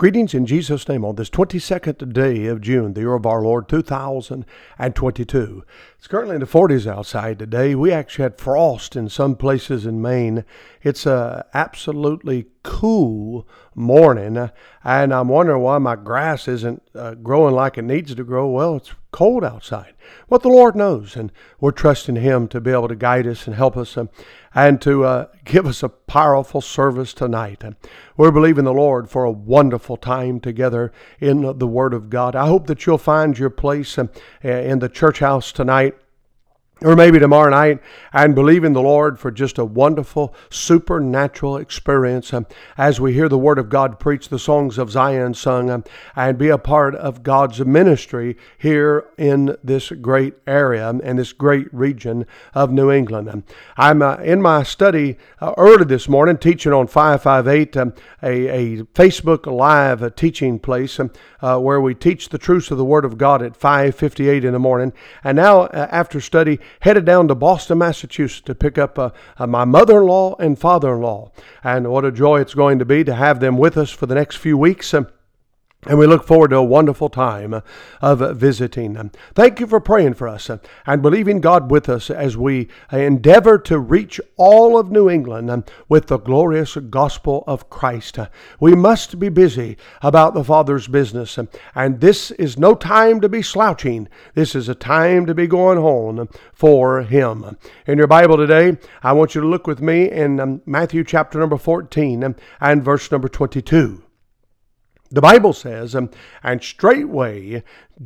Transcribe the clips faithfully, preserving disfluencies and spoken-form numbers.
Greetings in Jesus' name on this twenty-second day of June, the year of our Lord, two thousand twenty-two. It's currently in the forties outside today. We actually had frost in some places in Maine. It's a absolutely cool morning, and I'm wondering why my grass isn't uh, growing like it needs to grow. Well, it's cold outside. What the Lord knows, and we're trusting Him to be able to guide us and help us um, and to uh, give us a powerful service tonight. And we're believing the Lord for a wonderful time together in the Word of God. I hope that you'll find your place um, in the church house tonight, or maybe tomorrow night, and believe in the Lord for just a wonderful supernatural experience um, as we hear the Word of God preached, the songs of Zion sung, um, and be a part of God's ministry here in this great area and this great region of New England. Um, I'm uh, in my study uh, early this morning teaching on five five eight, um, a, a Facebook Live uh, teaching place um, uh, where we teach the truths of the Word of God at five fifty-eight in the morning. And now, uh, after study, headed down to Boston, Massachusetts to pick up uh, uh, my mother-in-law and father-in-law. And what a joy it's going to be to have them with us for the next few weeks. Um, And we look forward to a wonderful time of visiting them. Thank you for praying for us and believing God with us as we endeavor to reach all of New England with the glorious gospel of Christ. We must be busy about the Father's business, and this is no time to be slouching. This is a time to be going home for Him. In your Bible today, I want you to look with me in Matthew chapter number fourteen and verse number twenty-two. The Bible says, um, and straightway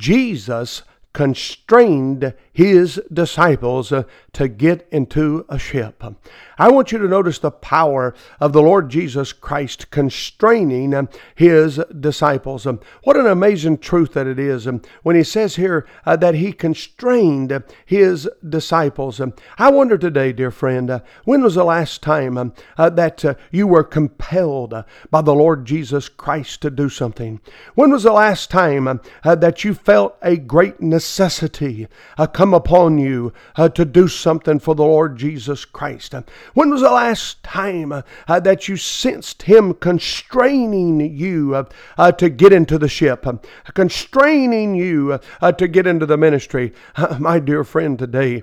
Jesus constrained His disciples uh, to get into a ship. I want you to notice the power of the Lord Jesus Christ constraining um, His disciples. Um, what an amazing truth that it is um, when He says here uh, that He constrained His disciples. Um, I wonder today, dear friend, uh, when was the last time um, uh, that uh, you were compelled uh, by the Lord Jesus Christ to do something? When was the last time um, uh, that you felt a great necessity uh, come upon you uh, to do something for the Lord Jesus Christ? Uh, when was the last time uh, uh, that you sensed Him constraining you uh, uh, to get into the ship, uh, constraining you uh, uh, to get into the ministry? Uh, my dear friend, today,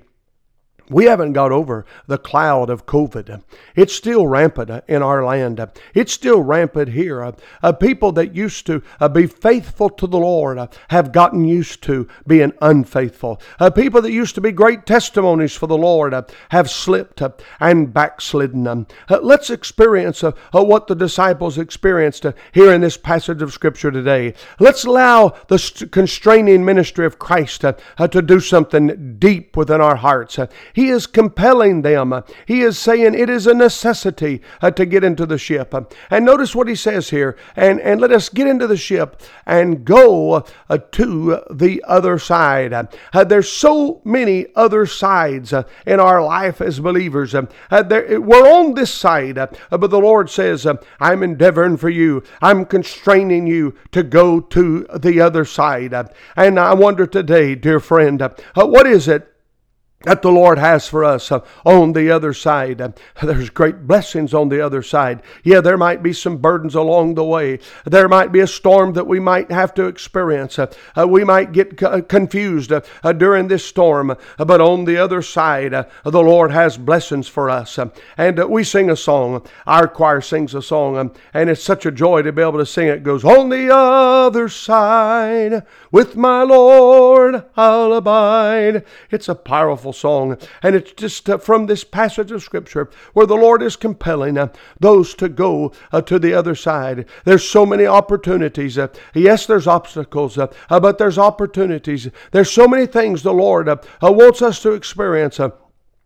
we haven't got over the cloud of COVID. It's still rampant in our land. It's still rampant here. Uh, people that used to uh, be faithful to the Lord uh, have gotten used to being unfaithful. Uh, people that used to be great testimonies for the Lord uh, have slipped uh, and backslidden. Um, uh, let's experience uh, uh, what the disciples experienced uh, here in this passage of Scripture today. Let's allow the st- constraining ministry of Christ uh, uh, to do something deep within our hearts. Uh, He is compelling them. He is saying it is a necessity uh, to get into the ship. And notice what He says here. And, and let us get into the ship and go uh, to the other side. Uh, there's so many other sides uh, in our life as believers. Uh, there, we're on this side, uh, but the Lord says, uh, I'm endeavoring for you. I'm constraining you to go to the other side. Uh, and I wonder today, dear friend, uh, what is it that the Lord has for us uh, on the other side? Uh, there's great blessings on the other side. Yeah, there might be some burdens along the way. There might be a storm that we might have to experience. Uh, uh, we might get c- confused uh, uh, during this storm. Uh, but on the other side, uh, the Lord has blessings for us. Uh, and uh, we sing a song. Our choir sings a song. Um, and it's such a joy to be able to sing it. It goes, on the other side, with my Lord I'll abide. It's a powerful song, and it's just uh, from this passage of Scripture where the Lord is compelling uh, those to go uh, to the other side. There's so many opportunities. Uh, yes, there's obstacles, uh, uh, but there's opportunities. There's so many things the Lord uh, uh, wants us to experience Uh,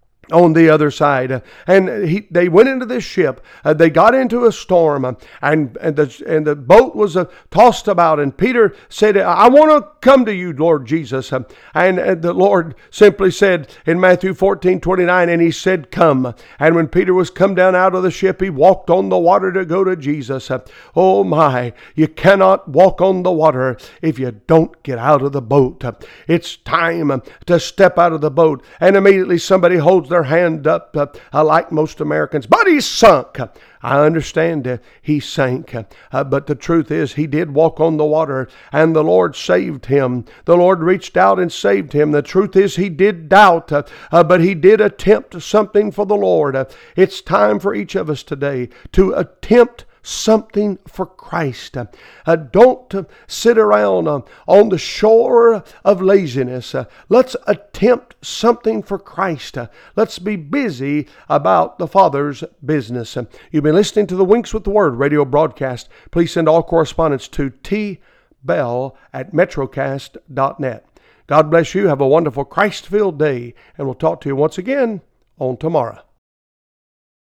on the other side. And he, they went into this ship. Uh, they got into a storm, uh, and and the and the boat was uh, tossed about. And Peter said, "I want to come to you, Lord Jesus." Uh, and, and the Lord simply said in Matthew fourteen twenty-nine, and He said, "Come." And when Peter was come down out of the ship, he walked on the water to go to Jesus. Uh, oh my! You cannot walk on the water if you don't get out of the boat. Uh, it's time uh, to step out of the boat, and immediately somebody holds their their hand up uh, uh, like most Americans. But he sunk. I understand uh, he sank. Uh, but the truth is, he did walk on the water, and the Lord saved him. The Lord reached out and saved him. The truth is, he did doubt, uh, uh, but he did attempt something for the Lord. Uh, it's time for each of us today to attempt something for Christ. Uh, don't uh, sit around uh, on the shore of laziness. Uh, let's attempt something for Christ. Uh, let's be busy about the Father's business. Uh, you've been listening to the Winks with the Word radio broadcast. Please send all correspondence to T Bell at metrocast dot net. God bless you. Have a wonderful Christ-filled day, and we'll talk to you once again on tomorrow.